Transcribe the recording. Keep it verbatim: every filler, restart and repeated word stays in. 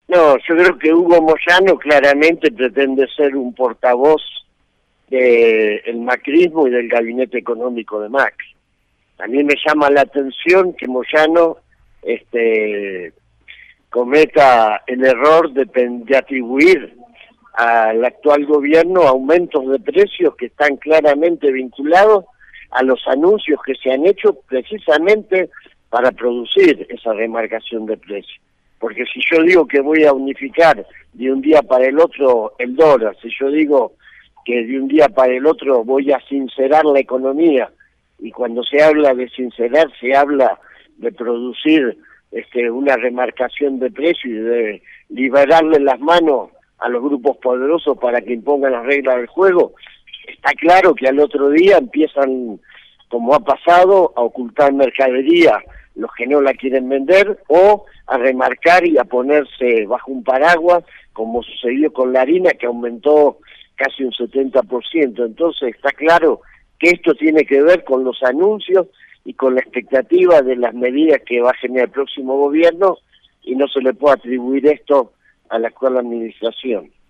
No, yo creo que Hugo Moyano claramente pretende ser un portavoz del macrismo y del gabinete económico de Macri. A mí me llama la atención que Moyano este, cometa el error de, de atribuir al actual gobierno aumentos de precios que están claramente vinculados a los anuncios que se han hecho precisamente para producir esa remarcación de precios. Porque si yo digo que voy a unificar de un día para el otro el dólar, si yo digo que de un día para el otro voy a sincerar la economía, y cuando se habla de sincerar se habla de producir este, una remarcación de precios y de liberarle las manos a los grupos poderosos para que impongan las reglas del juego, está claro que al otro día empiezan, como ha pasado, a ocultar mercadería los que no la quieren vender, o a remarcar y a ponerse bajo un paraguas, como sucedió con la harina, que aumentó casi un setenta por ciento. Entonces está claro que esto tiene que ver con los anuncios y con la expectativa de las medidas que va a generar el próximo gobierno, y no se le puede atribuir esto a la actual administración.